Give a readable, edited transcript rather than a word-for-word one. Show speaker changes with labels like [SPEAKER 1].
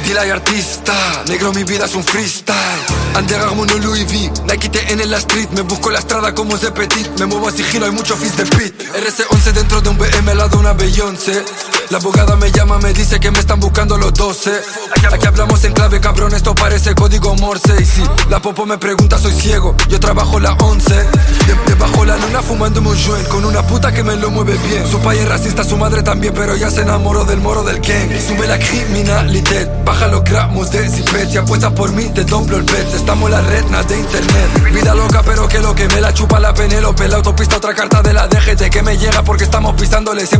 [SPEAKER 1] Dila y artista, negro mi vida es un freestyle. Under Armour, no Louis V, Nike TN en la street. Me busco la estrada como de Petit. Me muevo a sigilo, hay mucho fizz de pit. RC11 dentro de un BM al lado de una Beyoncé. La abogada me llama, me dice que me están buscando los 12. Aquí hablamos en clave, cabrón, esto parece código Morse. Y si la popo me pregunta, soy ciego, yo trabajo la 11. Debajo la luna fumándome un joint con una puta que me lo mueve bien. Su padre es racista, su madre también, pero ya se enamoró del moro del gang. Sube la criminalidad, baja los gramos de zipet. Si apuestas por mí, te doblo el bet. Estamos en la red, nada de internet. Vida loca, pero que lo que me la chupa la Penélope. La autopista, otra carta de la DGT que me llega porque estamos pisándole.